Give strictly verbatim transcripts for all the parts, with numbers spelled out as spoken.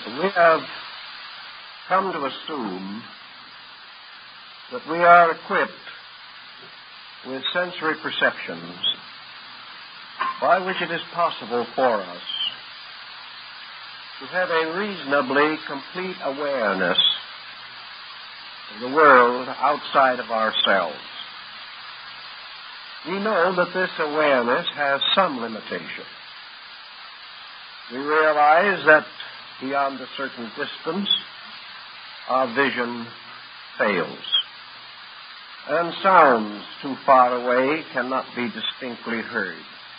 We have come to assume that we are equipped with sensory perceptions by which it is possible for us to have a reasonably complete awareness of the world outside of ourselves. We know that this awareness has some limitation. We realize that beyond a certain distance, our vision fails, and sounds too far away cannot be distinctly heard.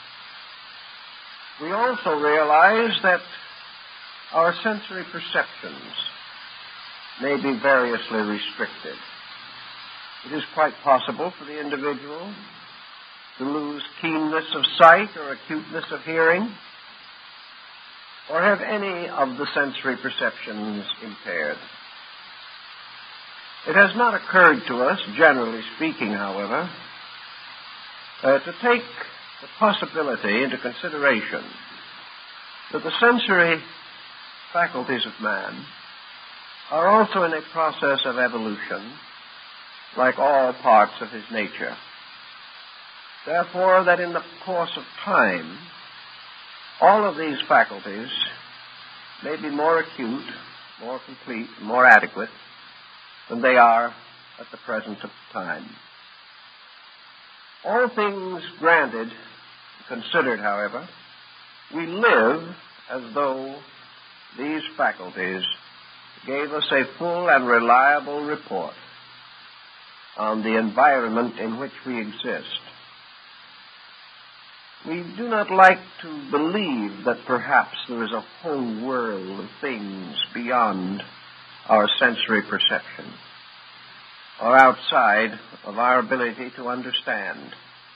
We also realize that our sensory perceptions may be variously restricted. It is quite possible for the individual to lose keenness of sight or acuteness of hearing, or have any of the sensory perceptions impaired. It has not occurred to us, generally speaking, however, uh, to take the possibility into consideration that the sensory faculties of man are also in a process of evolution, like all parts of his nature. Therefore, that in the course of time, all of these faculties may be more acute, more complete, more adequate than they are at the present time. All things granted, considered, however, we live as though these faculties gave us a full and reliable report on the environment in which we exist. We do not like to believe that perhaps there is a whole world of things beyond our sensory perception, or outside of our ability to understand.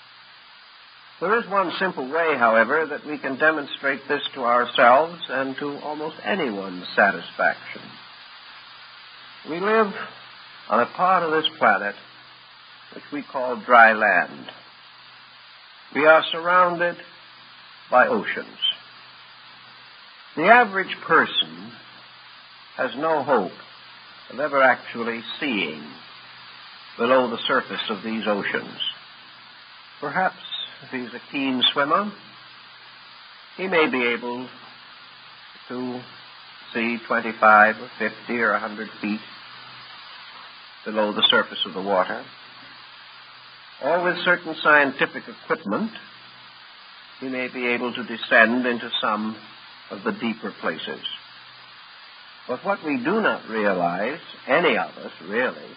There is one simple way, however, that we can demonstrate this to ourselves and to almost anyone's satisfaction. We live on a part of this planet which we call dry land. We are surrounded by oceans. The average person has no hope of ever actually seeing below the surface of these oceans. Perhaps, if he's a keen swimmer, he may be able to see twenty-five or fifty or one hundred feet below the surface of the water. Or with certain scientific equipment, he may be able to descend into some of the deeper places. But what we do not realize, any of us really,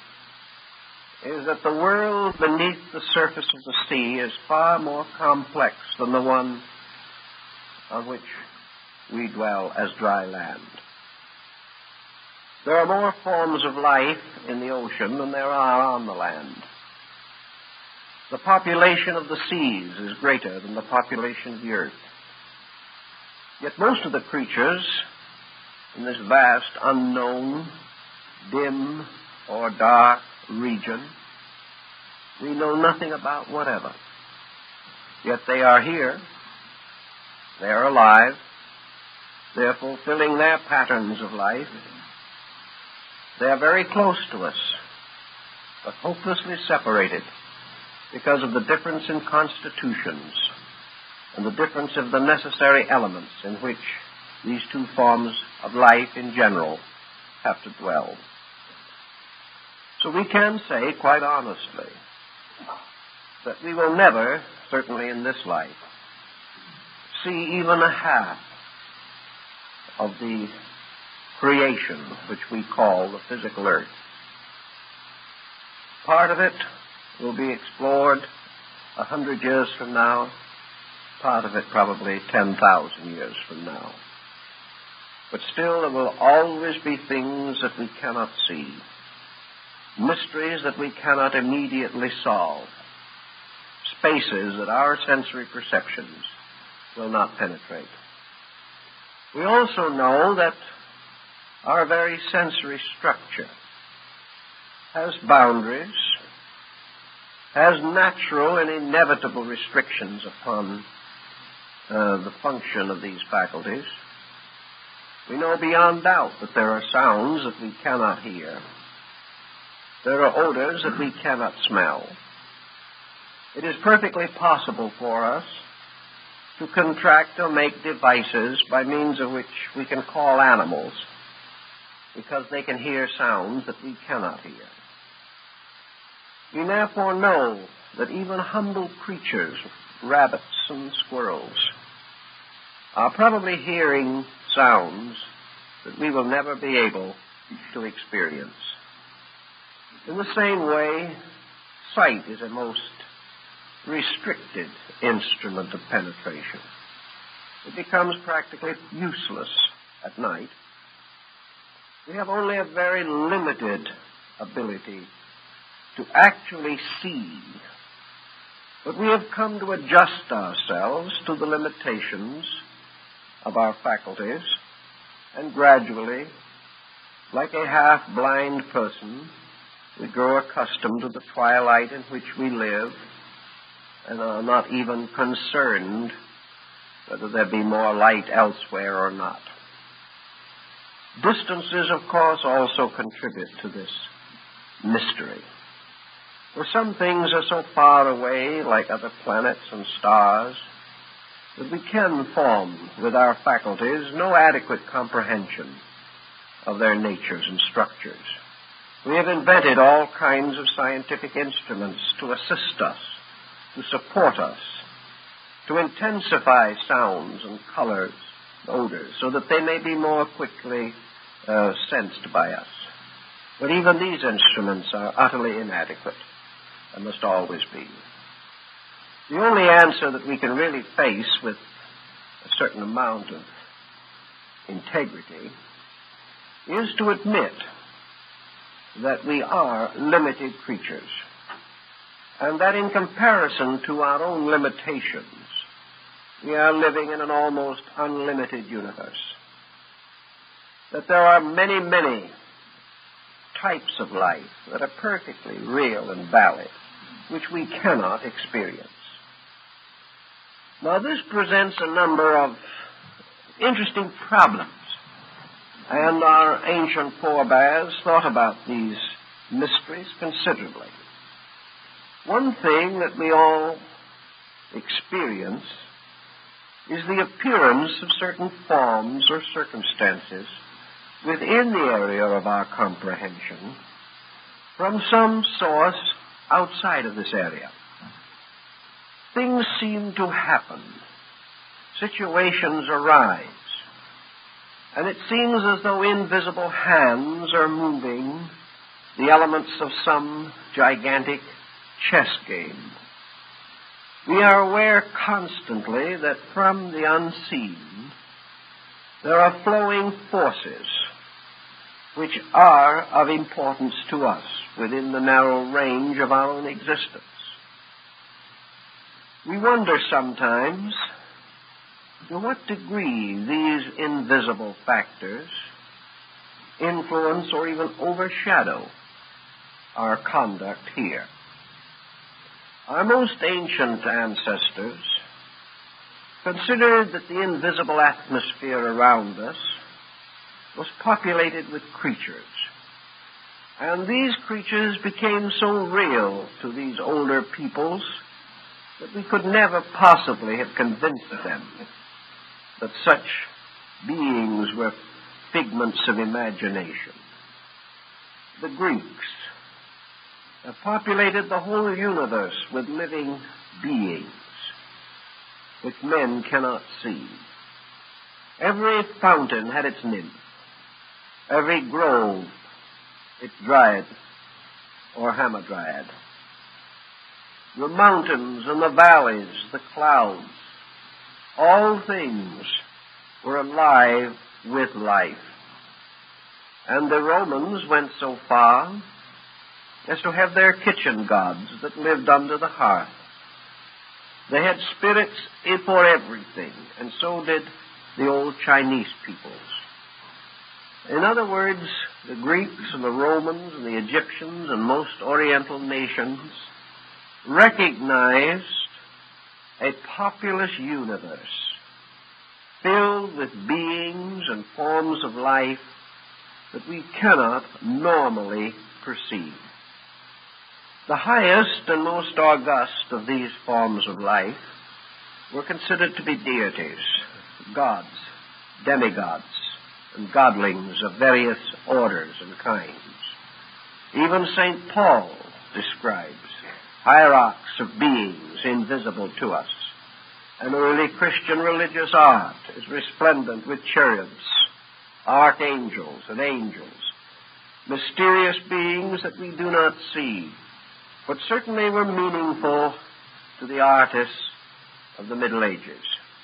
is that the world beneath the surface of the sea is far more complex than the one on which we dwell as dry land. There are more forms of life in the ocean than there are on the land. The population of the seas is greater than the population of the earth. Yet most of the creatures in this vast, unknown, dim, or dark region, we know nothing about whatever. Yet they are here. They are alive. They are fulfilling their patterns of life. They are very close to us, but hopelessly separated because of the difference in constitutions and the difference of the necessary elements in which these two forms of life in general have to dwell. So we can say quite honestly that we will never, certainly in this life, see even a half of the creation which we call the physical earth. Part of it will be explored a hundred years from now, part of it probably ten thousand years from now. But still there will always be things that we cannot see, mysteries that we cannot immediately solve, spaces that our sensory perceptions will not penetrate. We also know that our very sensory structure has boundaries, has natural and inevitable restrictions upon uh, the function of these faculties. We know beyond doubt that there are sounds that we cannot hear. There are odors that we cannot smell. It is perfectly possible for us to contract or make devices by means of which we can call animals because they can hear sounds that we cannot hear. We therefore know that even humble creatures, rabbits and squirrels, are probably hearing sounds that we will never be able to experience. In the same way, sight is a most restricted instrument of penetration. It becomes practically useless at night. We have only a very limited ability to actually see, but we have come to adjust ourselves to the limitations of our faculties, and gradually, like a half-blind person, we grow accustomed to the twilight in which we live and are not even concerned whether there be more light elsewhere or not. Distances, of course, also contribute to this mystery. For some things are so far away, like other planets and stars, that we can form with our faculties no adequate comprehension of their natures and structures. We have invented all kinds of scientific instruments to assist us, to support us, to intensify sounds and colors, odors, so that they may be more quickly uh, sensed by us. But even these instruments are utterly inadequate and must always be. The only answer that we can really face with a certain amount of integrity is to admit that we are limited creatures, and that in comparison to our own limitations, we are living in an almost unlimited universe. That there are many, many types of life that are perfectly real and valid, which we cannot experience. Now, this presents a number of interesting problems, and our ancient forebears thought about these mysteries considerably. One thing that we all experience is the appearance of certain forms or circumstances within the area of our comprehension from some source outside of this area. Things seem to happen. Situations arise. And it seems as though invisible hands are moving the elements of some gigantic chess game. We are aware constantly that from the unseen there are flowing forces which are of importance to us within the narrow range of our own existence. We wonder sometimes to what degree these invisible factors influence or even overshadow our conduct here. Our most ancient ancestors considered that the invisible atmosphere around us was populated with creatures. And these creatures became so real to these older peoples that we could never possibly have convinced them that such beings were figments of imagination. The Greeks have populated the whole universe with living beings which men cannot see. Every fountain had its nymph, every grove its dryad or hamadryad. The mountains and the valleys, the clouds, all things were alive with life. And the Romans went so far as to have their kitchen gods that lived under the hearth. They had spirits for everything, and so did the old Chinese peoples. In other words, the Greeks and the Romans and the Egyptians and most Oriental nations recognized a populous universe filled with beings and forms of life that we cannot normally perceive. The highest and most august of these forms of life were considered to be deities, gods, demigods, and godlings of various orders and kinds. Even Saint Paul describes hierarchs of beings invisible to us. And early Christian religious art is resplendent with cherubs, archangels, and angels, mysterious beings that we do not see, but certainly were meaningful to the artists of the Middle Ages.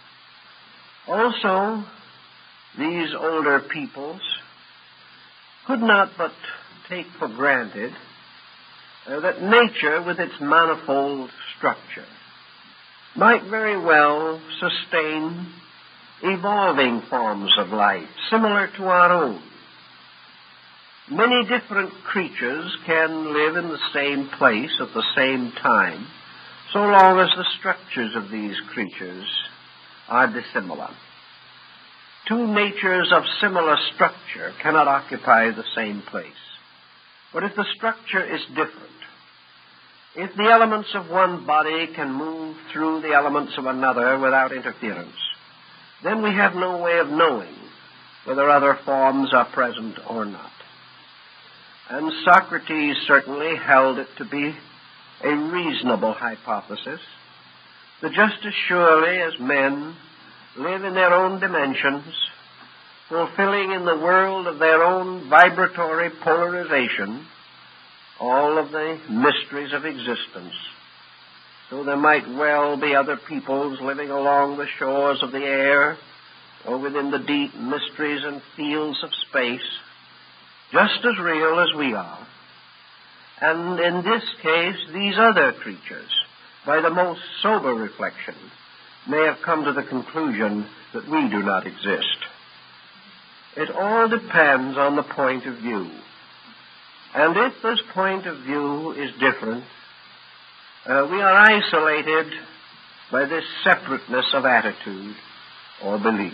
Also, these older peoples could not but take for granted uh, that nature, with its manifold structure, might very well sustain evolving forms of life similar to our own. Many different creatures can live in the same place at the same time, so long as the structures of these creatures are dissimilar. Two natures of similar structure cannot occupy the same place. But if the structure is different, if the elements of one body can move through the elements of another without interference, then we have no way of knowing whether other forms are present or not. And Socrates certainly held it to be a reasonable hypothesis that just as surely as men live in their own dimensions, fulfilling in the world of their own vibratory polarization all of the mysteries of existence, so there might well be other peoples living along the shores of the air or within the deep mysteries and fields of space, just as real as we are. And in this case, these other creatures, by the most sober reflection, may have come to the conclusion that we do not exist. It all depends on the point of view. And if this point of view is different, uh, we are isolated by this separateness of attitude or belief.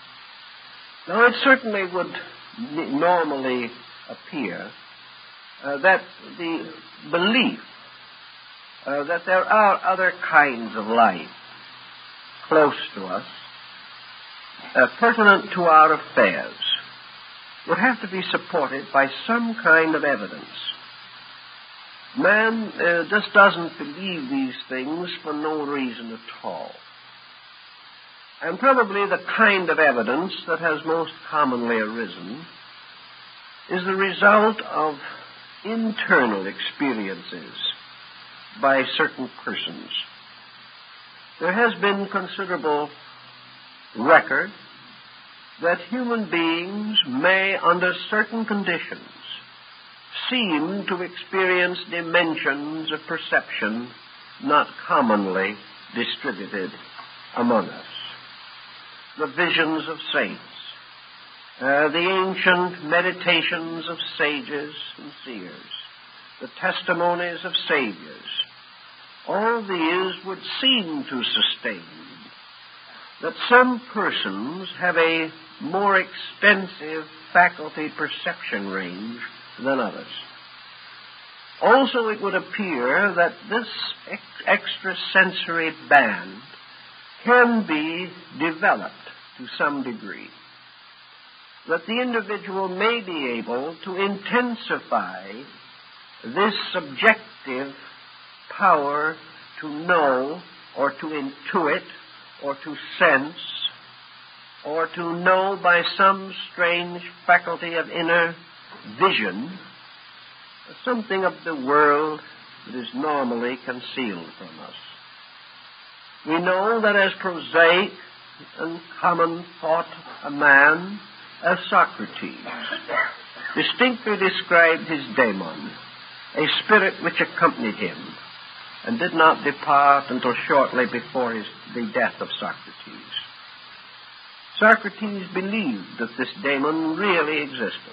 Now, it certainly would n- normally appear uh, that the belief uh, that there are other kinds of life close to us, uh, pertinent to our affairs, would have to be supported by some kind of evidence. Man uh, just doesn't believe these things for no reason at all. And probably the kind of evidence that has most commonly arisen is the result of internal experiences by certain persons. There has been considerable record that human beings may, under certain conditions, seem to experience dimensions of perception not commonly distributed among us. The visions of saints, uh, the ancient meditations of sages and seers, the testimonies of saviors, all these would seem to sustain that some persons have a more extensive faculty perception range than others. Also, it would appear that this ex- extrasensory band can be developed to some degree, that the individual may be able to intensify this subjective power to know or to intuit or to sense or to know by some strange faculty of inner vision something of the world that is normally concealed from us. We know that as prosaic and common thought a man as Socrates distinctly described his daemon, a spirit which accompanied him and did not depart until shortly before his, the death of Socrates. Socrates believed that this daemon really existed.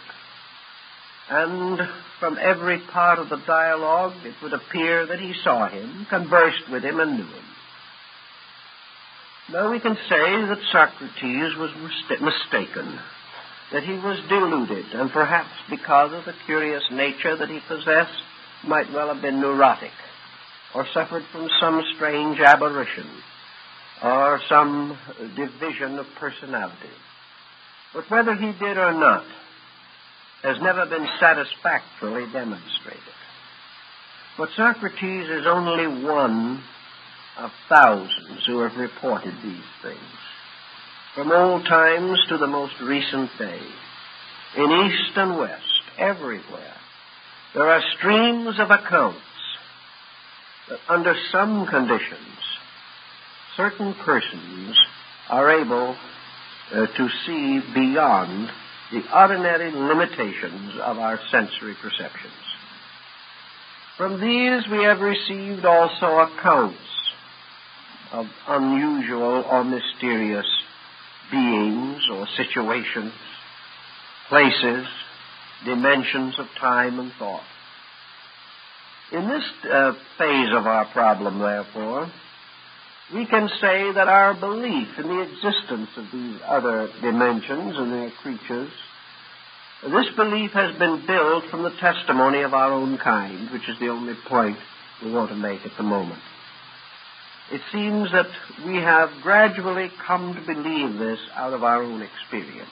And from every part of the dialogue, it would appear that he saw him, conversed with him, and knew him. Now we can say that Socrates was mis- mistaken that he was deluded, and perhaps because of the curious nature that he possessed, might well have been neurotic, or suffered from some strange aberration, or some division of personality. But whether he did or not has never been satisfactorily demonstrated. But Socrates is only one of thousands who have reported these things. From old times to the most recent day, in East and West, everywhere, there are streams of accounts that under some conditions, certain persons are able uh, to see beyond the ordinary limitations of our sensory perceptions. From these we have received also accounts of unusual or mysterious beings or situations, places, dimensions of time and thought. In this uh, phase of our problem, therefore, we can say that our belief in the existence of these other dimensions and their creatures, this belief has been built from the testimony of our own kind, which is the only point we want to make at the moment. It seems that we have gradually come to believe this out of our own experience.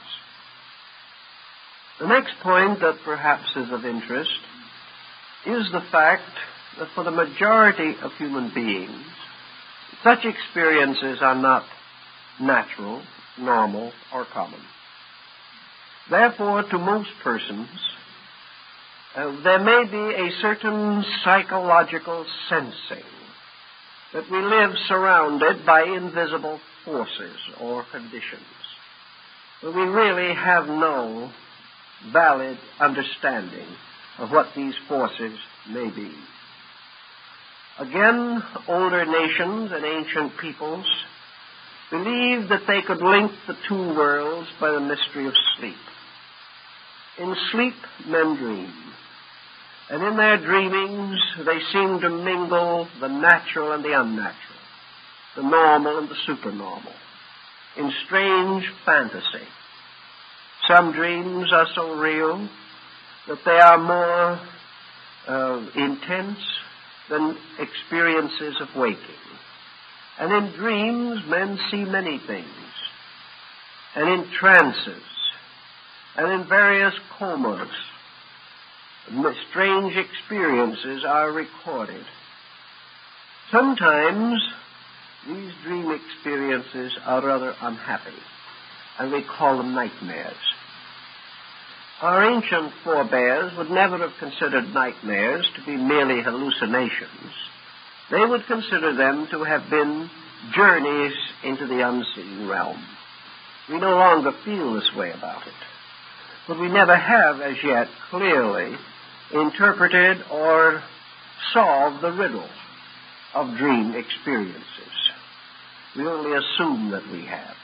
The next point that perhaps is of interest is the fact that for the majority of human beings, such experiences are not natural, normal, or common. Therefore, to most persons, uh, there may be a certain psychological sensing that we live surrounded by invisible forces or conditions, but we really have no valid understanding of what these forces may be. Again, older nations and ancient peoples believed that they could link the two worlds by the mystery of sleep. In sleep, men dream. And in their dreamings, they seem to mingle the natural and the unnatural, the normal and the supernormal, in strange fantasy. Some dreams are so real that they are more uh, intense than experiences of waking. And in dreams, men see many things, and in trances, and in various comas, strange experiences are recorded. Sometimes these dream experiences are rather unhappy, and we call them nightmares. Our ancient forebears would never have considered nightmares to be merely hallucinations. They would consider them to have been journeys into the unseen realm. We no longer feel this way about it, but we never have as yet clearly interpreted or solved the riddle of dream experiences. We only assume that we have.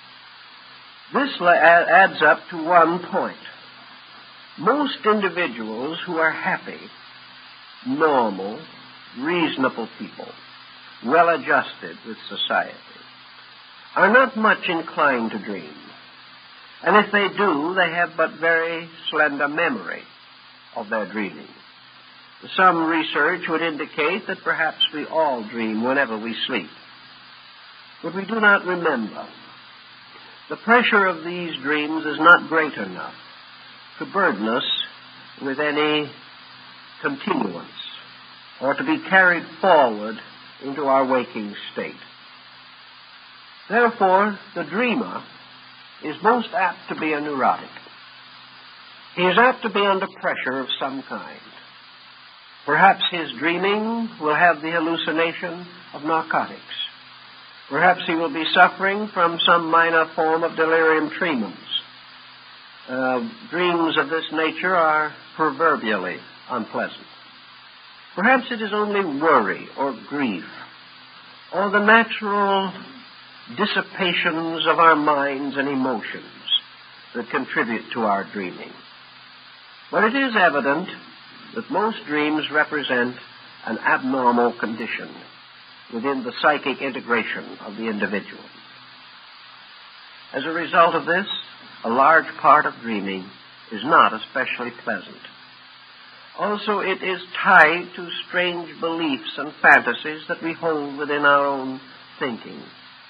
This adds up to one point. Most individuals who are happy, normal, reasonable people, well-adjusted with society, are not much inclined to dream. And if they do, they have but very slender memory of their dreaming. Some research would indicate that perhaps we all dream whenever we sleep, but we do not remember. The pressure of these dreams is not great enough to burden us with any continuance or to be carried forward into our waking state. Therefore, the dreamer is most apt to be a neurotic. He is apt to be under pressure of some kind. Perhaps his dreaming will have the hallucination of narcotics. Perhaps he will be suffering from some minor form of delirium tremens. Uh, dreams of this nature are proverbially unpleasant. Perhaps it is only worry or grief or the natural dissipations of our minds and emotions that contribute to our dreaming. But it is evident that most dreams represent an abnormal condition within the psychic integration of the individual. As a result of this, a large part of dreaming is not especially pleasant. Also, it is tied to strange beliefs and fantasies that we hold within our own thinking.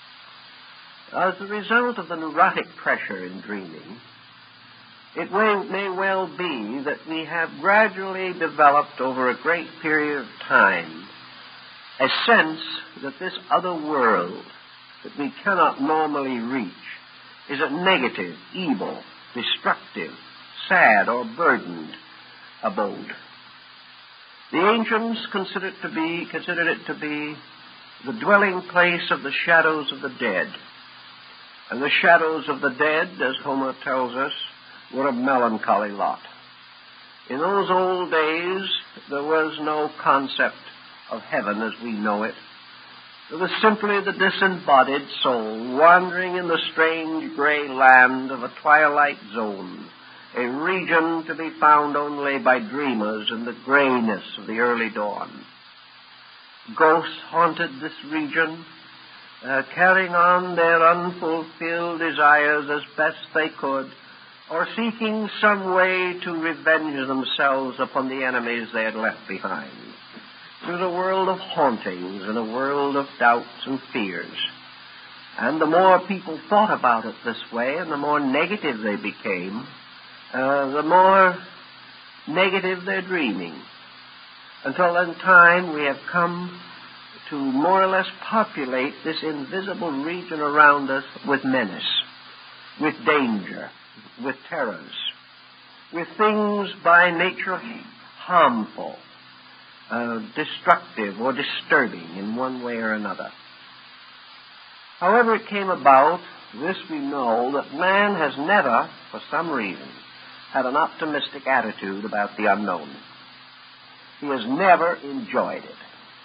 As a result of the neurotic pressure in dreaming, it may, may well be that we have gradually developed over a great period of time a sense that this other world that we cannot normally reach is a negative, evil, destructive, sad, or burdened abode. The ancients considered it to be, considered it to be the dwelling place of the shadows of the dead. And the shadows of the dead, as Homer tells us, were a melancholy lot. In those old days, there was no concept of heaven as we know it. It was simply the disembodied soul wandering in the strange gray land of a twilight zone, a region to be found only by dreamers in the grayness of the early dawn. Ghosts haunted this region, uh, carrying on their unfulfilled desires as best they could, or seeking some way to revenge themselves upon the enemies they had left behind. It was a world of hauntings and a world of doubts and fears. And the more people thought about it this way and the more negative they became, uh, the more negative their dreaming. Until in time we have come to more or less populate this invisible region around us with menace, with danger, with terrors, with things by nature harmful, uh, destructive, or disturbing in one way or another. However it came about, this we know, that man has never, for some reason, had an optimistic attitude about the unknown. He has never enjoyed it.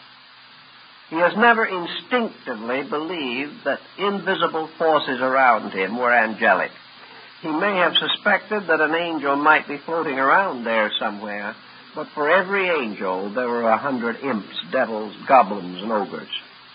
He has never instinctively believed that invisible forces around him were angelic. He may have suspected that an angel might be floating around there somewhere, but for every angel there were a hundred imps, devils, goblins, and ogres.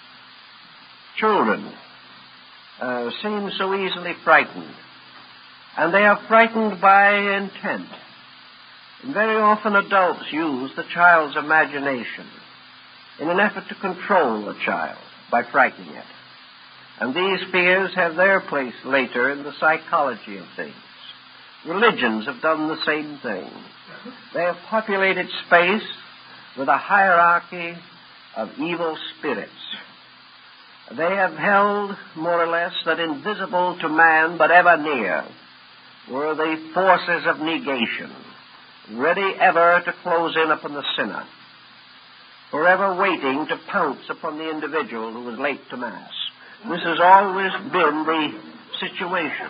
Children uh, seem so easily frightened, and they are frightened by intent. And very often adults use the child's imagination in an effort to control the child by frightening it. And these fears have their place later in the psychology of things. Religions have done the same thing. They have populated space with a hierarchy of evil spirits. They have held, more or less, that invisible to man but ever near were the forces of negation, ready ever to close in upon the sinner, forever waiting to pounce upon the individual who was late to Mass. This has always been the situation.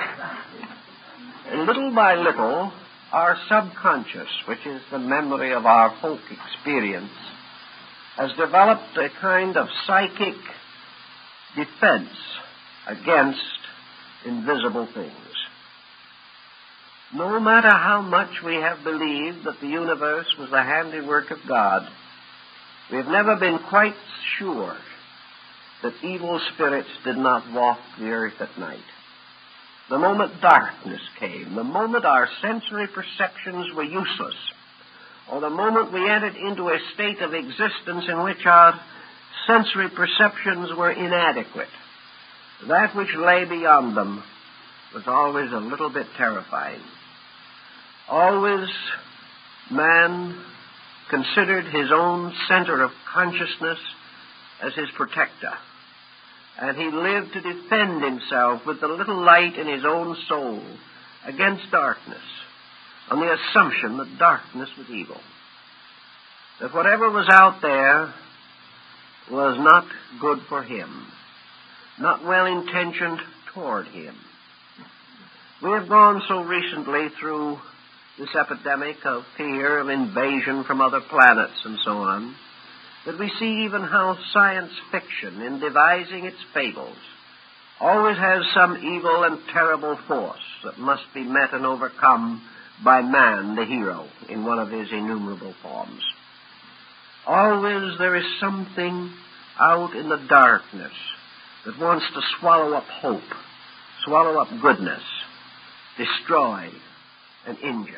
And little by little, our subconscious, which is the memory of our folk experience, has developed a kind of psychic defense against invisible things. No matter how much we have believed that the universe was the handiwork of God, we have never been quite sure that evil spirits did not walk the earth at night. The moment darkness came, the moment our sensory perceptions were useless, or the moment we entered into a state of existence in which our sensory perceptions were inadequate, that which lay beyond them was always a little bit terrifying. Always man considered his own center of consciousness as his protector, and he lived to defend himself with the little light in his own soul against darkness, on the assumption that darkness was evil, that whatever was out there was not good for him, not well-intentioned toward him. We have gone so recently through this epidemic of fear, of invasion from other planets and so on, that we see even how science fiction, in devising its fables, always has some evil and terrible force that must be met and overcome by man, the hero, in one of his innumerable forms. Always there is something out in the darkness that wants to swallow up hope, swallow up goodness, destroy, and injure.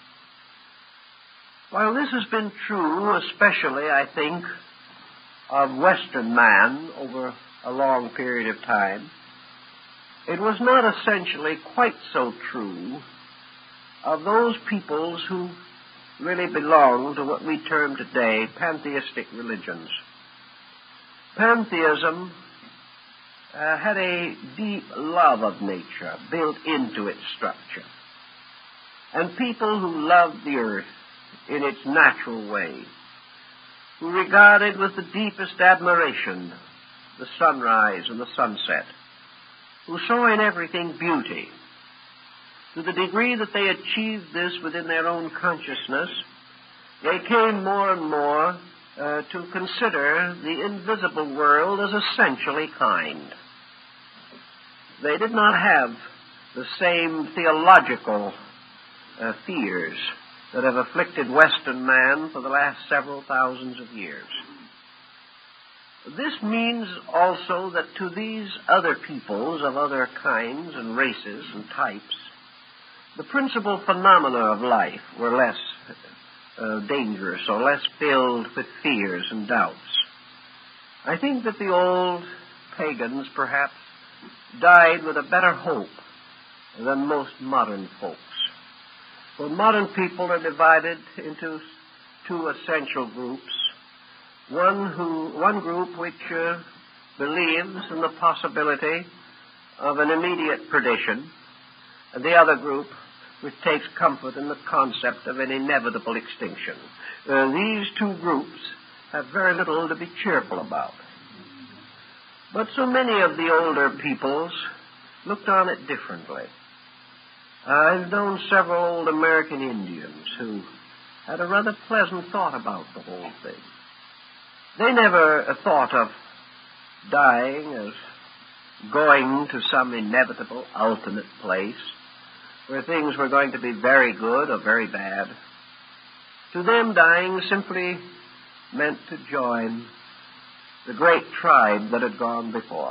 While this has been true, especially, I think, of Western man over a long period of time, it was not essentially quite so true of those peoples who really belong to what we term today pantheistic religions. Pantheism uh, had a deep love of nature built into its structure. And people who loved the earth in its natural way, who regarded with the deepest admiration the sunrise and the sunset, who saw in everything beauty. To the degree that they achieved this within their own consciousness, they came more and more uh, to consider the invisible world as essentially kind. They did not have the same theological uh, fears that have afflicted Western man for the last several thousands of years. This means also that to these other peoples of other kinds and races and types, the principal phenomena of life were less uh, dangerous or less filled with fears and doubts. I think that the old pagans perhaps died with a better hope than most modern folks. For modern people are divided into two essential groups. One who, one group which uh, believes in the possibility of an immediate perdition, and the other group which takes comfort in the concept of an inevitable extinction. Uh, these two groups have very little to be cheerful about. But so many of the older peoples looked on it differently. I've known several old American Indians who had a rather pleasant thought about the whole thing. They never thought of dying as going to some inevitable ultimate place where things were going to be very good or very bad. To them, dying simply meant to join the great tribe that had gone before.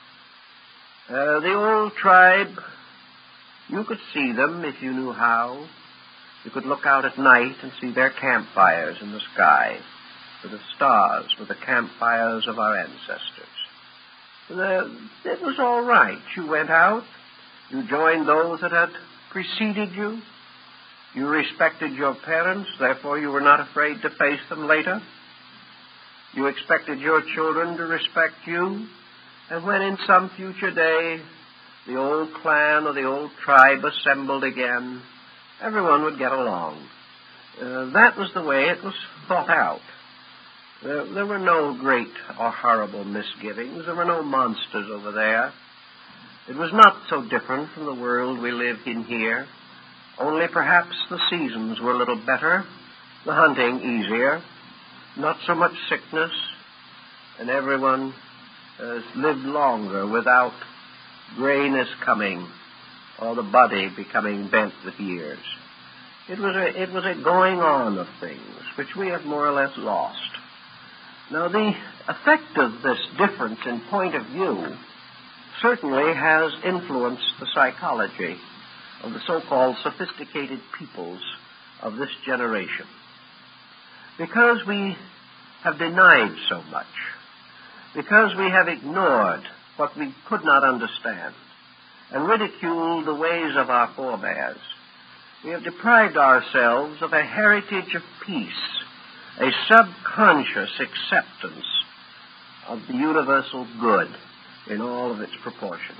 Uh, the old tribe, you could see them if you knew how. You could look out at night and see their campfires in the sky, with the stars, with the campfires of our ancestors. The, it was all right. You went out. You joined those that had preceded you. You respected your parents, therefore you were not afraid to face them later. You expected your children to respect you, and when in some future day the old clan or the old tribe assembled again, everyone would get along. Uh, that was the way it was thought out. There, there were no great or horrible misgivings. There were no monsters over there. It was not so different from the world we live in here, only perhaps the seasons were a little better, the hunting easier, not so much sickness, and everyone uh, lived longer without grayness coming or the body becoming bent with years. It was a, it was a going on of things which we have more or less lost. Now, the effect of this difference in point of view certainly has influenced the psychology of the so-called sophisticated peoples of this generation. Because we have denied so much, because we have ignored what we could not understand and ridiculed the ways of our forebears, we have deprived ourselves of a heritage of peace, a subconscious acceptance of the universal good in all of its proportions.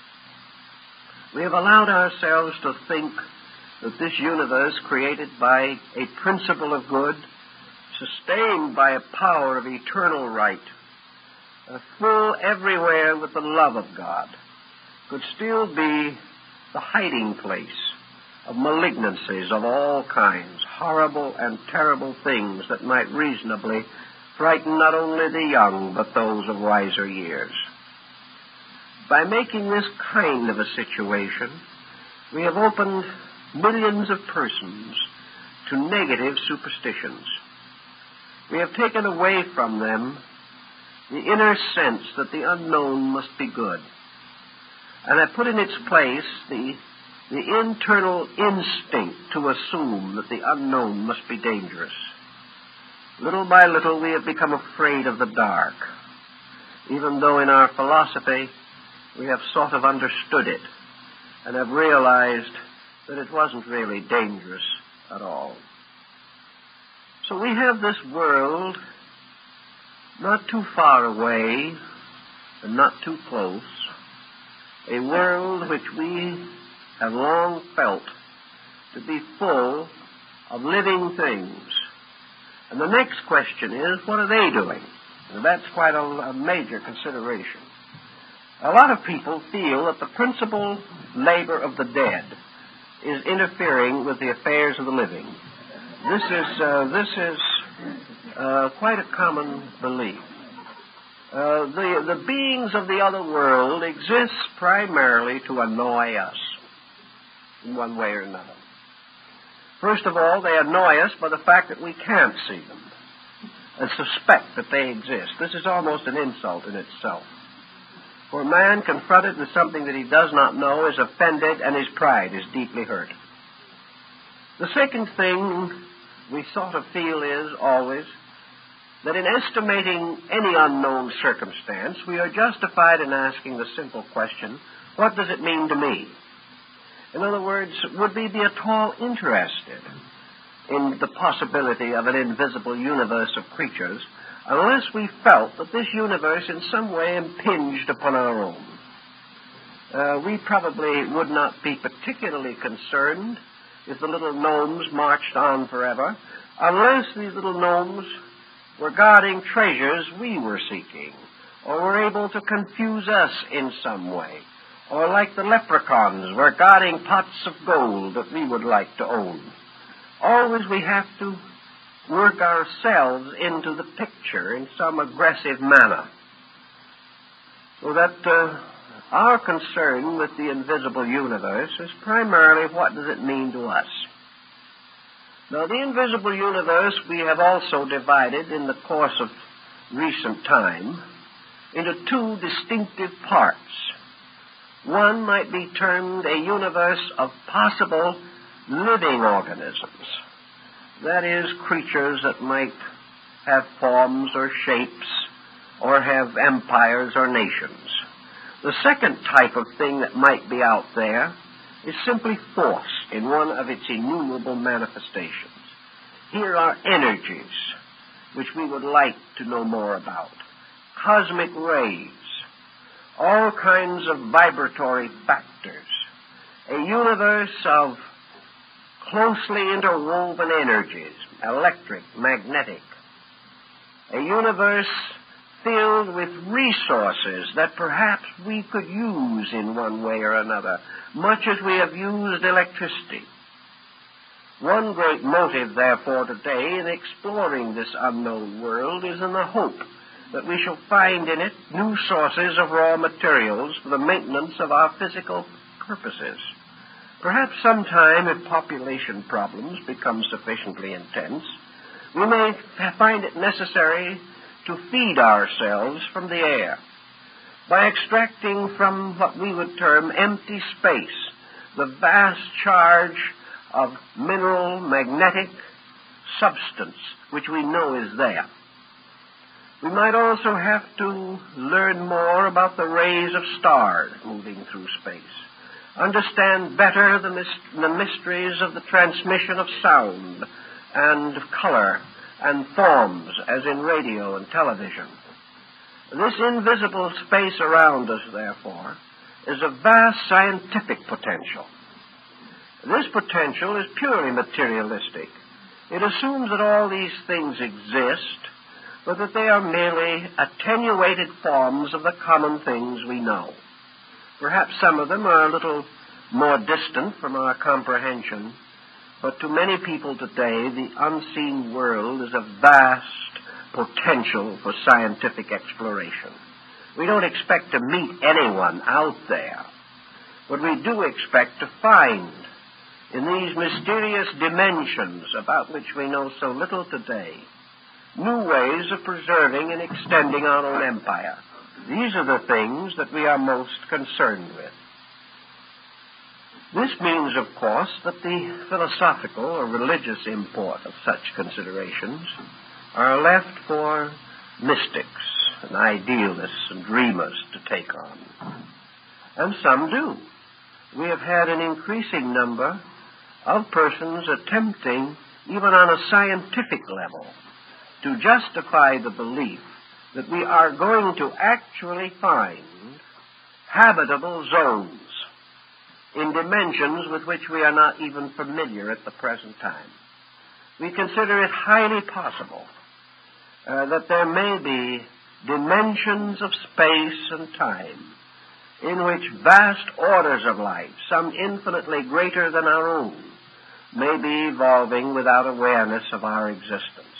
We have allowed ourselves to think that this universe, created by a principle of good, sustained by a power of eternal right, uh, full everywhere with the love of God, could still be the hiding place of malignancies of all kinds, horrible and terrible things that might reasonably frighten not only the young, but those of wiser years. By making this kind of a situation, we have opened millions of persons to negative superstitions. We have taken away from them the inner sense that the unknown must be good, and have put in its place the the internal instinct to assume that the unknown must be dangerous. Little by little we have become afraid of the dark, even though in our philosophy we have sort of understood it and have realized that it wasn't really dangerous at all. So we have this world not too far away and not too close, a world which we have long felt to be full of living things. And the next question is, what are they doing? And that's quite a, a major consideration. A lot of people feel that the principal labor of the dead is interfering with the affairs of the living. This is, uh, this is uh, quite a common belief. Uh, the, the beings of the other world exist primarily to annoy us in one way or another. First of all, they annoy us by the fact that we can't see them and suspect that they exist. This is almost an insult in itself. For a man confronted with something that he does not know is offended and his pride is deeply hurt. The second thing we sort of feel is always that in estimating any unknown circumstance, we are justified in asking the simple question, what does it mean to me? In other words, would we be at all interested in the possibility of an invisible universe of creatures unless we felt that this universe in some way impinged upon our own? Uh, we probably would not be particularly concerned if the little gnomes marched on forever, unless these little gnomes were guarding treasures we were seeking, or were able to confuse us in some way, or like the leprechauns were guarding pots of gold that we would like to own. Always we have to work ourselves into the picture in some aggressive manner, so that uh, our concern with the invisible universe is primarily what does it mean to us. Now, the invisible universe we have also divided in the course of recent time into two distinctive parts. One might be termed a universe of possible living organisms. That is, creatures that might have forms or shapes or have empires or nations. The second type of thing that might be out there is simply force in one of its innumerable manifestations. Here are energies which we would like to know more about, cosmic rays, all kinds of vibratory factors, a universe of closely interwoven energies, electric, magnetic, a universe filled with resources that perhaps we could use in one way or another, much as we have used electricity. One great motive, therefore, today in exploring this unknown world is in the hope that we shall find in it new sources of raw materials for the maintenance of our physical purposes. Perhaps sometime, if population problems become sufficiently intense, we may find it necessary to feed ourselves from the air by extracting from what we would term empty space the vast charge of mineral magnetic substance which we know is there. We might also have to learn more about the rays of stars moving through space, understand better the, myst- the mysteries of the transmission of sound and color and forms, as in radio and television. This invisible space around us, therefore, is a vast scientific potential. This potential is purely materialistic. It assumes that all these things exist, but that they are merely attenuated forms of the common things we know. Perhaps some of them are a little more distant from our comprehension, but to many people today, the unseen world is a vast potential for scientific exploration. We don't expect to meet anyone out there, but we do expect to find in these mysterious dimensions about which we know so little today new ways of preserving and extending our own empire. These are the things that we are most concerned with. This means, of course, that the philosophical or religious import of such considerations are left for mystics and idealists and dreamers to take on. And some do. We have had an increasing number of persons attempting, even on a scientific level, to justify the belief that we are going to actually find habitable zones in dimensions with which we are not even familiar at the present time. We consider it highly possible uh, that there may be dimensions of space and time in which vast orders of life, some infinitely greater than our own, may be evolving without awareness of our existence.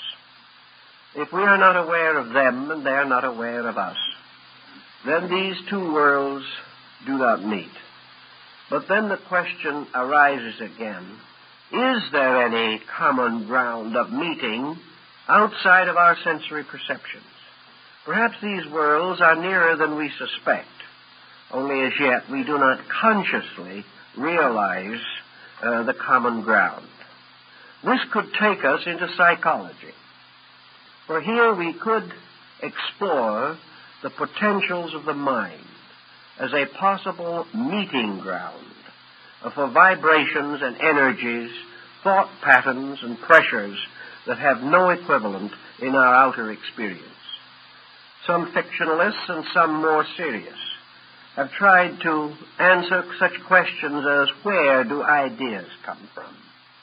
If we are not aware of them and they are not aware of us, then these two worlds do not meet. But then the question arises again, is there any common ground of meeting outside of our sensory perceptions? Perhaps these worlds are nearer than we suspect, only as yet we do not consciously realize uh, the common ground. This could take us into psychology, for here we could explore the potentials of the mind as a possible meeting ground for vibrations and energies, thought patterns and pressures that have no equivalent in our outer experience. Some fictionalists and some more serious have tried to answer such questions as, where do ideas come from?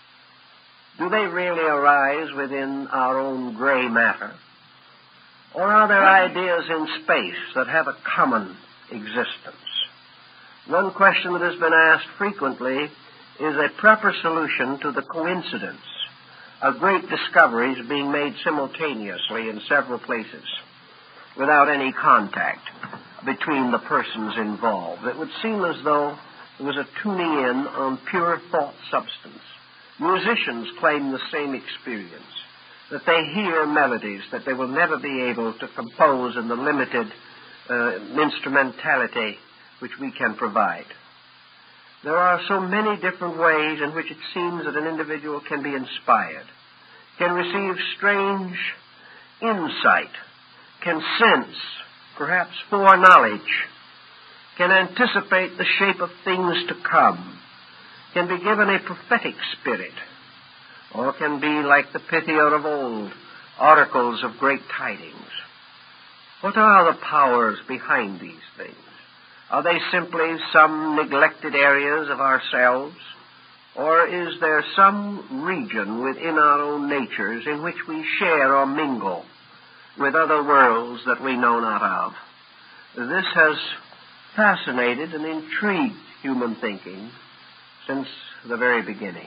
Do they really arise within our own gray matter? Or are there ideas in space that have a common existence? One question that has been asked frequently is a proper solution to the coincidence of great discoveries being made simultaneously in several places without any contact between the persons involved. It would seem as though there was a tuning in on pure thought substance. Musicians claim the same experience, that they hear melodies that they will never be able to compose in the limited uh, instrumentality which we can provide. There are so many different ways in which it seems that an individual can be inspired, can receive strange insight, can sense, perhaps foreknowledge, can anticipate the shape of things to come, can be given a prophetic spirit, or can be, like the Pythia of old, oracles of great tidings. What are the powers behind these things? Are they simply some neglected areas of ourselves, or is there some region within our own natures in which we share or mingle with other worlds that we know not of? This has fascinated and intrigued human thinking since the very beginning.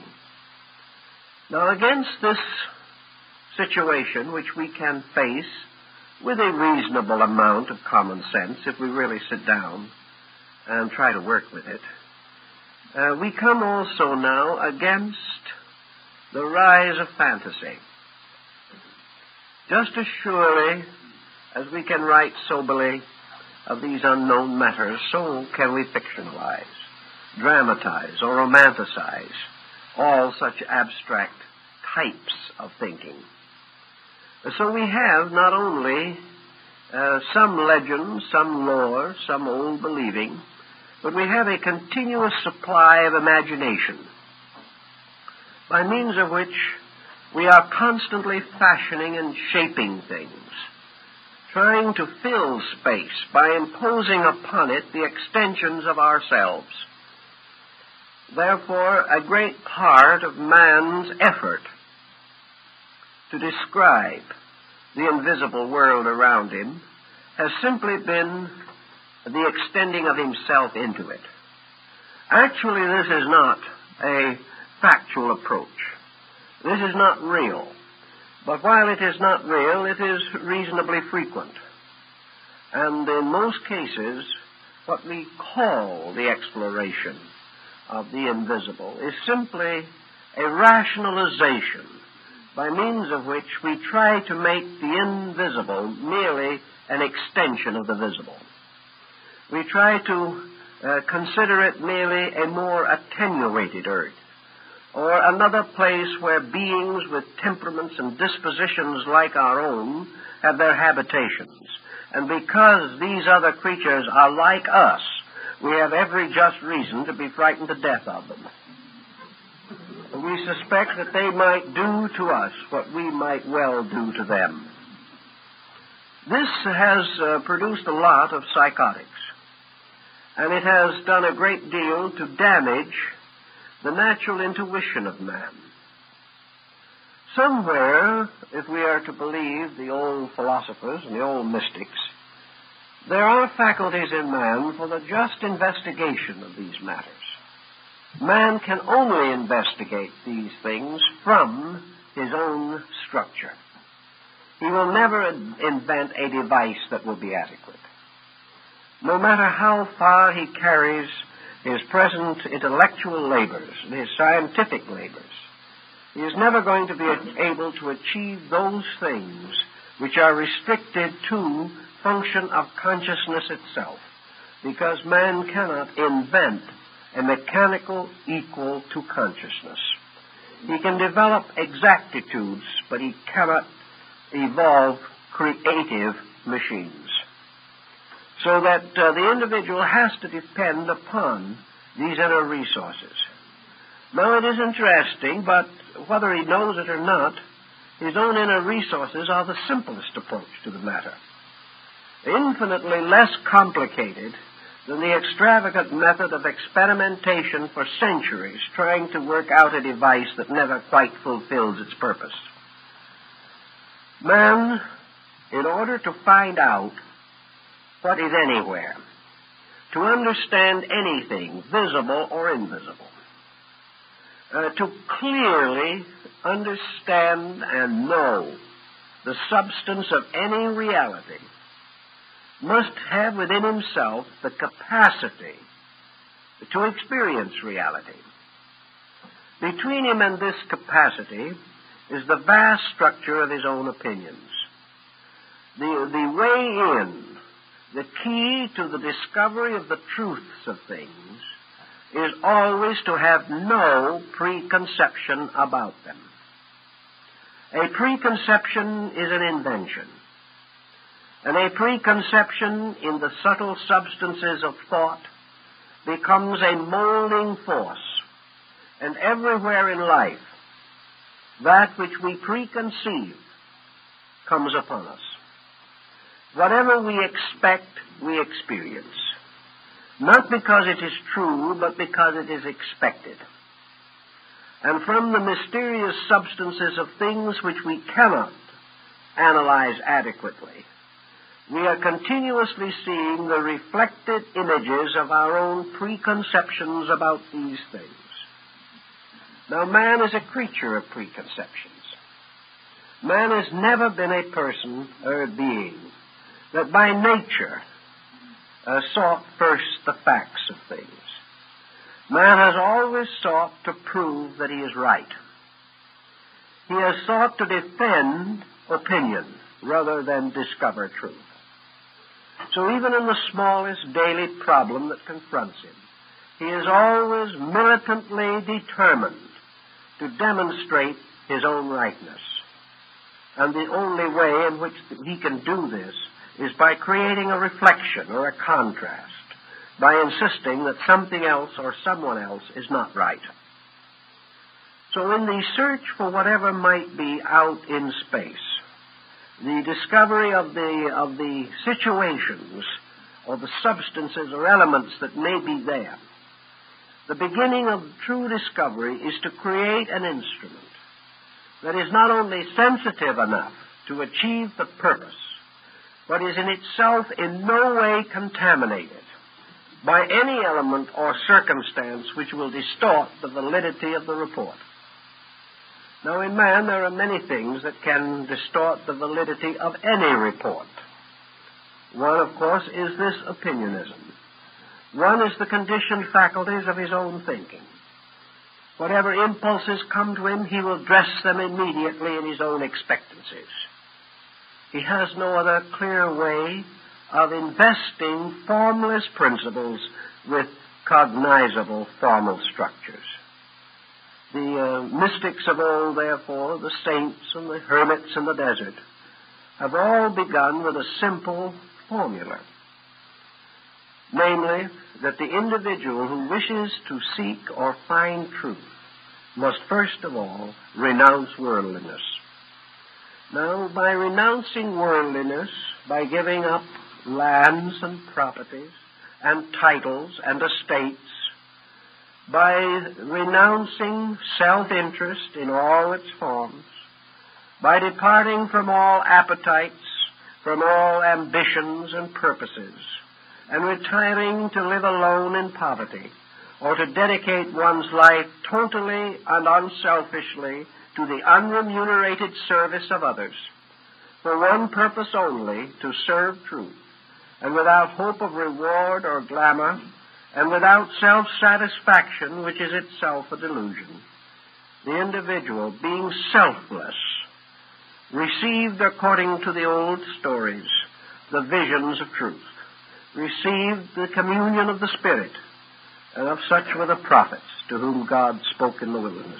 Now, against this situation, which we can face with a reasonable amount of common sense if we really sit down and try to work with it, uh, we come also now against the rise of fantasy. Just as surely as we can write soberly of these unknown matters, so can we fictionalize, dramatize, or romanticize all such abstract types of thinking. So we have not only uh, some legends, some lore, some old believing, but we have a continuous supply of imagination, by means of which we are constantly fashioning and shaping things, trying to fill space by imposing upon it the extensions of ourselves. Therefore, a great part of man's effort to describe the invisible world around him has simply been the extending of himself into it. Actually, this is not a factual approach. This is not real. But while it is not real, it is reasonably frequent. And in most cases, what we call the exploration of the invisible is simply a rationalization by means of which we try to make the invisible merely an extension of the visible. We try to uh, consider it merely a more attenuated earth, or another place where beings with temperaments and dispositions like our own have their habitations. And because these other creatures are like us, we have every just reason to be frightened to death of them. We suspect that they might do to us what we might well do to them. This has uh, produced a lot of psychotics, and it has done a great deal to damage the natural intuition of man. Somewhere, if we are to believe the old philosophers and the old mystics, there are faculties in man for the just investigation of these matters. Man can only investigate these things from his own structure. He will never invent a device that will be adequate. No matter how far he carries his present intellectual labors and his scientific labors, he is never going to be able to achieve those things which are restricted to function of consciousness itself, because man cannot invent a mechanical equal to consciousness. He can develop exactitudes, but he cannot evolve creative machines. So that uh, the individual has to depend upon these inner resources. Now, it is interesting, but whether he knows it or not, his own inner resources are the simplest approach to the matter. Infinitely less complicated than the extravagant method of experimentation for centuries trying to work out a device that never quite fulfills its purpose. Man, in order to find out what is anywhere, to understand anything, visible or invisible, uh, to clearly understand and know the substance of any reality, must have within himself the capacity to experience reality. Between him and this capacity is the vast structure of his own opinions. The, the way in, the key to the discovery of the truths of things, is always to have no preconception about them. A preconception is an invention. And a preconception in the subtle substances of thought becomes a molding force. And everywhere in life, that which we preconceive comes upon us. Whatever we expect, we experience. Not because it is true, but because it is expected. And from the mysterious substances of things which we cannot analyze adequately, we are continuously seeing the reflected images of our own preconceptions about these things. Now, man is a creature of preconceptions. Man has never been a person or a being that by nature uh, sought first the facts of things. Man has always sought to prove that he is right. He has sought to defend opinion rather than discover truth. So even in the smallest daily problem that confronts him, he is always militantly determined to demonstrate his own rightness. And the only way in which he can do this is by creating a reflection or a contrast, by insisting that something else or someone else is not right. So in the search for whatever might be out in space, the discovery of the of the situations or the substances or elements that may be there, the beginning of true discovery is to create an instrument that is not only sensitive enough to achieve the purpose, but is in itself in no way contaminated by any element or circumstance which will distort the validity of the report. Now, in man, there are many things that can distort the validity of any report. One, of course, is this opinionism. One is the conditioned faculties of his own thinking. Whatever impulses come to him, he will dress them immediately in his own expectancies. He has no other clear way of investing formless principles with cognizable formal structures. The uh, mystics of old, therefore, the saints and the hermits in the desert, have all begun with a simple formula, namely, that the individual who wishes to seek or find truth must first of all renounce worldliness. Now, by renouncing worldliness, by giving up lands and properties and titles and estates, by renouncing self-interest in all its forms, by departing from all appetites, from all ambitions and purposes, and retiring to live alone in poverty, or to dedicate one's life totally and unselfishly to the unremunerated service of others, for one purpose only, to serve truth, and without hope of reward or glamour, and without self-satisfaction, which is itself a delusion, the individual, being selfless, received, according to the old stories, the visions of truth, received the communion of the Spirit, and of such were the prophets to whom God spoke in the wilderness.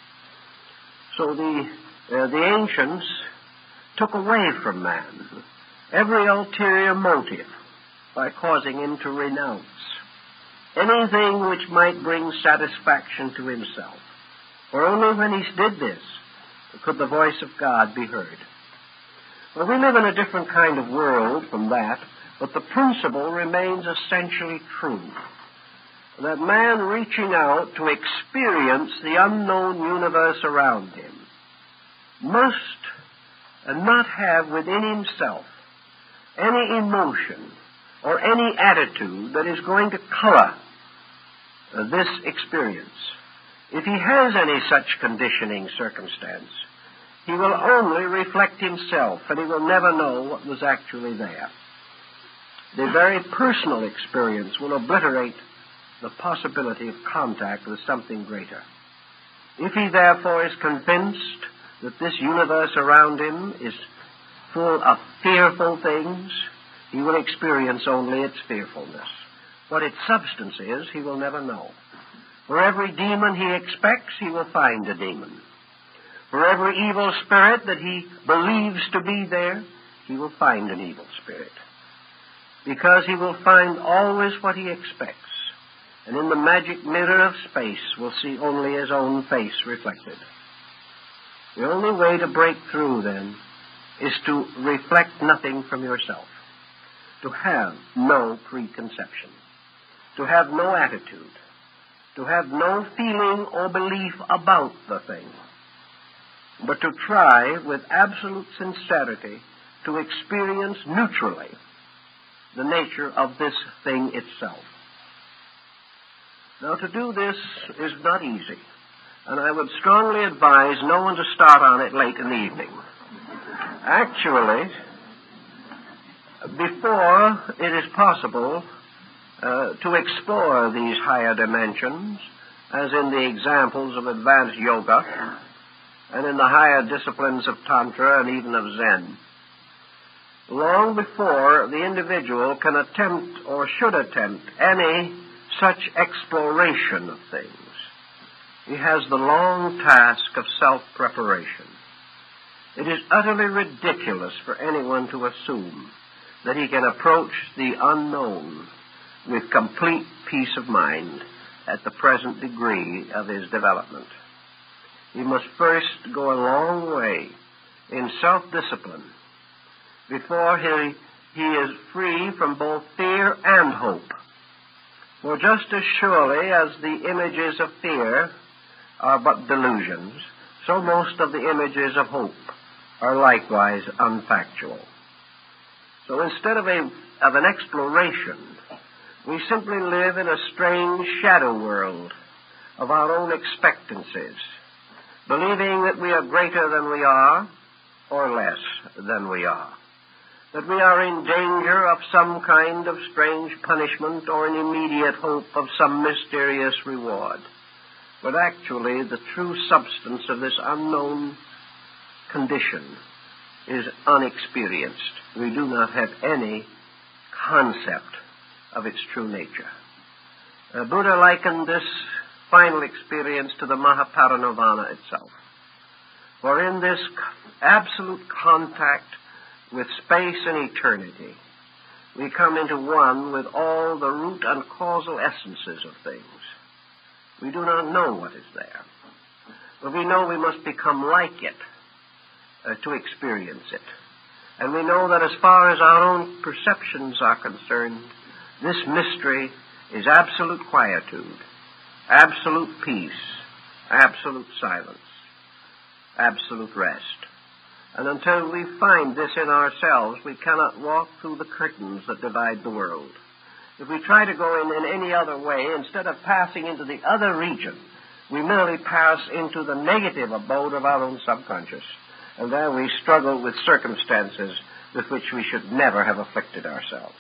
So the, uh, the ancients took away from man every ulterior motive by causing him to renounce anything which might bring satisfaction to himself. For only when he did this could the voice of God be heard. Well, we live in a different kind of world from that, but the principle remains essentially true. That man reaching out to experience the unknown universe around him must not have within himself any emotion or any attitude that is going to color uh, this experience. If he has any such conditioning circumstance, he will only reflect himself, and he will never know what was actually there. The very personal experience will obliterate the possibility of contact with something greater. If he therefore is convinced that this universe around him is full of fearful things, he will experience only its fearfulness. What its substance is, he will never know. For every demon he expects, he will find a demon. For every evil spirit that he believes to be there, he will find an evil spirit. Because he will find always what he expects, and in the magic mirror of space will see only his own face reflected. The only way to break through, then, is to reflect nothing from yourself, to have no preconception, to have no attitude, to have no feeling or belief about the thing, but to try with absolute sincerity to experience neutrally the nature of this thing itself. Now, to do this is not easy, and I would strongly advise no one to start on it late in the evening. Actually, before it is possible uh, to explore these higher dimensions, as in the examples of advanced yoga, and in the higher disciplines of Tantra and even of Zen, long before the individual can attempt or should attempt any such exploration of things, he has the long task of self-preparation. It is utterly ridiculous for anyone to assume that he can approach the unknown with complete peace of mind at the present degree of his development. He must first go a long way in self-discipline before he, he is free from both fear and hope. For just as surely as the images of fear are but delusions, so most of the images of hope are likewise unfactual. So instead of, a, of an exploration, we simply live in a strange shadow world of our own expectancies, believing that we are greater than we are or less than we are, that we are in danger of some kind of strange punishment or an immediate hope of some mysterious reward. But actually, the true substance of this unknown condition is unexperienced. We do not have any concept of its true nature. Uh, Buddha likened this final experience to the Mahaparinirvana itself. For in this absolute contact with space and eternity, we come into one with all the root and causal essences of things. We do not know what is there, but we know we must become like it uh, to experience it. And we know that as far as our own perceptions are concerned, this mystery is absolute quietude, absolute peace, absolute silence, absolute rest. And until we find this in ourselves, we cannot walk through the curtains that divide the world. If we try to go in in any other way, instead of passing into the other region, we merely pass into the negative abode of our own subconscious. And there we struggle with circumstances with which we should never have afflicted ourselves.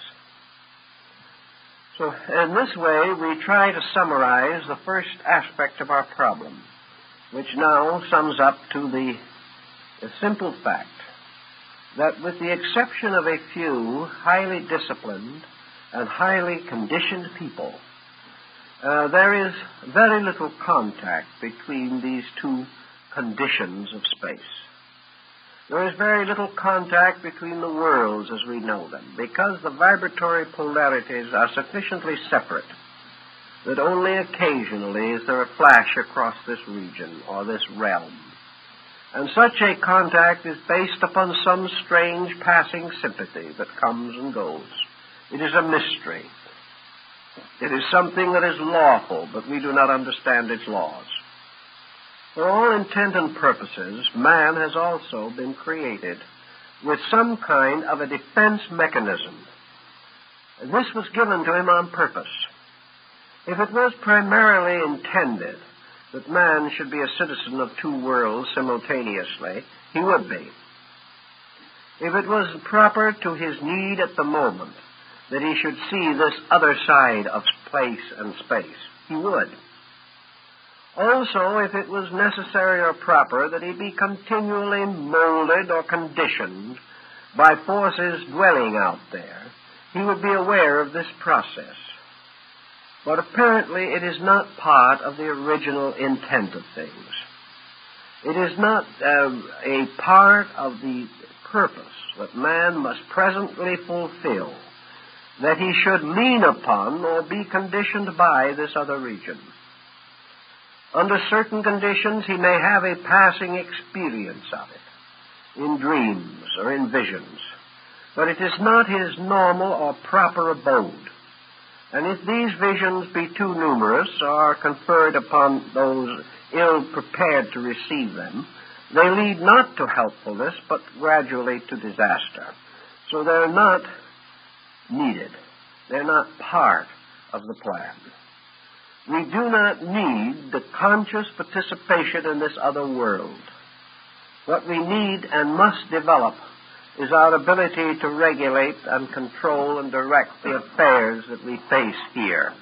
So in this way, we try to summarize the first aspect of our problem, which now sums up to the, the simple fact that with the exception of a few highly disciplined and highly conditioned people, uh, there is very little contact between these two conditions of space. There is very little contact between the worlds as we know them, because the vibratory polarities are sufficiently separate that only occasionally is there a flash across this region or this realm. And such a contact is based upon some strange passing sympathy that comes and goes. It is a mystery. It is something that is lawful, but we do not understand its laws. For all intent and purposes, man has also been created with some kind of a defense mechanism. And this was given to him on purpose. If it was primarily intended that man should be a citizen of two worlds simultaneously, he would be. If it was proper to his need at the moment that he should see this other side of place and space, he would. Also, if it was necessary or proper that he be continually molded or conditioned by forces dwelling out there, he would be aware of this process. But apparently it is not part of the original intent of things. It is not um, a part of the purpose that man must presently fulfill, that he should lean upon or be conditioned by this other region. Under certain conditions, he may have a passing experience of it, in dreams or in visions. But it is not his normal or proper abode. And if these visions be too numerous or conferred upon those ill-prepared to receive them, they lead not to helpfulness, but gradually to disaster. So they're not needed. They're not part of the plan. We do not need the conscious participation in this other world. What we need and must develop is our ability to regulate and control and direct the affairs that we face here.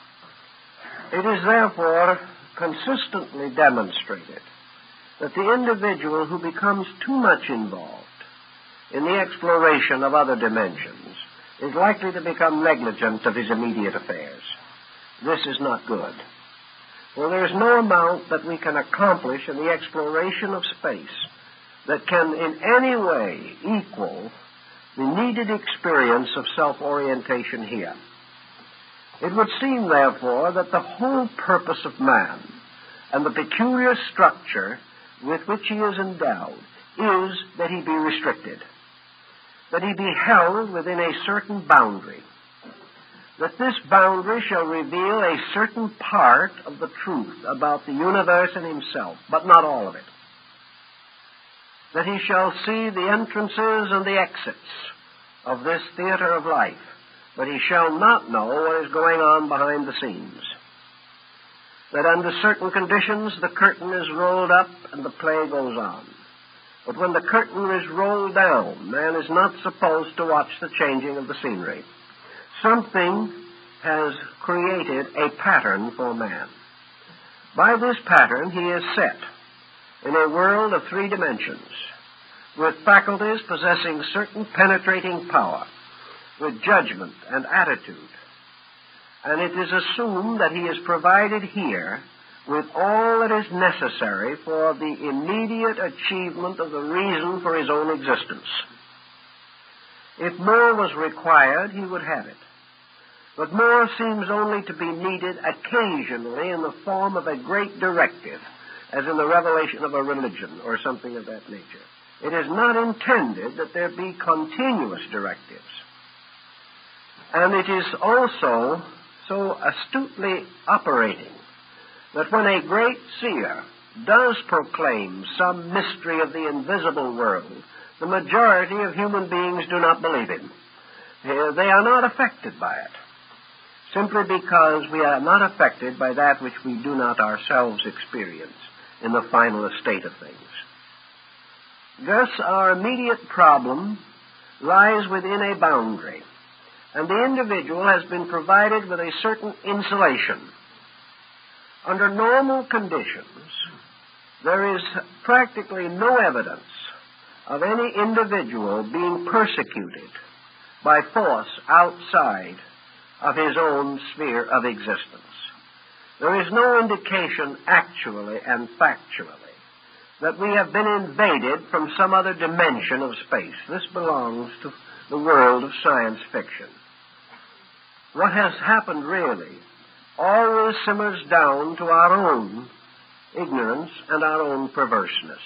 It is therefore consistently demonstrated that the individual who becomes too much involved in the exploration of other dimensions is likely to become negligent of his immediate affairs. This is not good. For there is no amount that we can accomplish in the exploration of space that can in any way equal the needed experience of self-orientation here. It would seem, therefore, that the whole purpose of man and the peculiar structure with which he is endowed is that he be restricted, that he be held within a certain boundary, that this boundary shall reveal a certain part of the truth about the universe and himself, but not all of it. That he shall see the entrances and the exits of this theater of life, but he shall not know what is going on behind the scenes. That under certain conditions the curtain is rolled up and the play goes on. But when the curtain is rolled down, man is not supposed to watch the changing of the scenery. Something has created a pattern for man. By this pattern he is set in a world of three dimensions, with faculties possessing certain penetrating power, with judgment and attitude. and it is assumed that he is provided here with all that is necessary for the immediate achievement of the reason for his own existence. If more was required, he would have it. But more seems only to be needed occasionally in the form of a great directive, as in the revelation of a religion or something of that nature. It is not intended that there be continuous directives. And it is also so astutely operating that when a great seer does proclaim some mystery of the invisible world, the majority of human beings do not believe him. They are not affected by it, simply because we are not affected by that which we do not ourselves experience in the final estate of things. Thus, our immediate problem lies within a boundary, and the individual has been provided with a certain insulation. Under normal conditions, there is practically no evidence of any individual being persecuted by force outside of his own sphere of existence. There is no indication actually and factually that we have been invaded from some other dimension of space. This belongs to the world of science fiction. What has happened really always simmers down to our own ignorance and our own perverseness.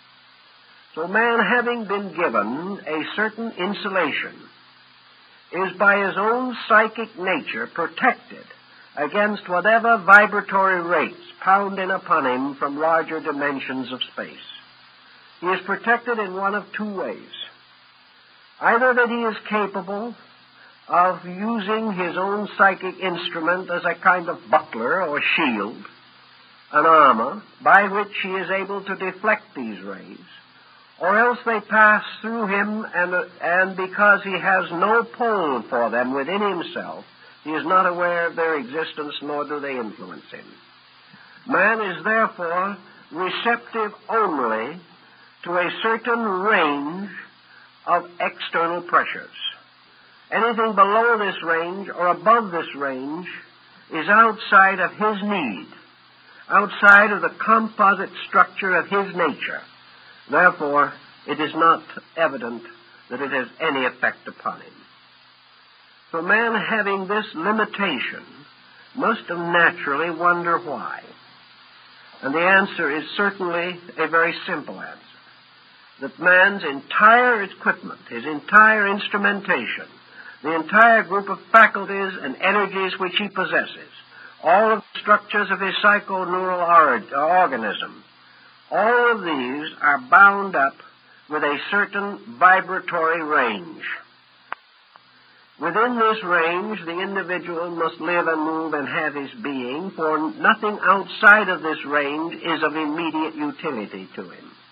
So man, having been given a certain insulation, is by his own psychic nature protected against whatever vibratory rates pound in upon him from larger dimensions of space. He is protected in one of two ways. Either that he is capable of using his own psychic instrument as a kind of buckler or shield, an armor, by which he is able to deflect these rays, or else they pass through him, and, and because he has no pole for them within himself, he is not aware of their existence, nor do they influence him. Man is therefore receptive only to a certain range of external pressures. Anything below this range or above this range is outside of his need, outside of the composite structure of his nature. Therefore, it is not evident that it has any effect upon him. So man, having this limitation, must have naturally wonder why. And the answer is certainly a very simple answer. That man's entire equipment, his entire instrumentation, the entire group of faculties and energies which he possesses, all of the structures of his psychoneural or- organism, all of these are bound up with a certain vibratory range. Within this range, the individual must live and move and have his being, for nothing outside of this range is of immediate utility to him.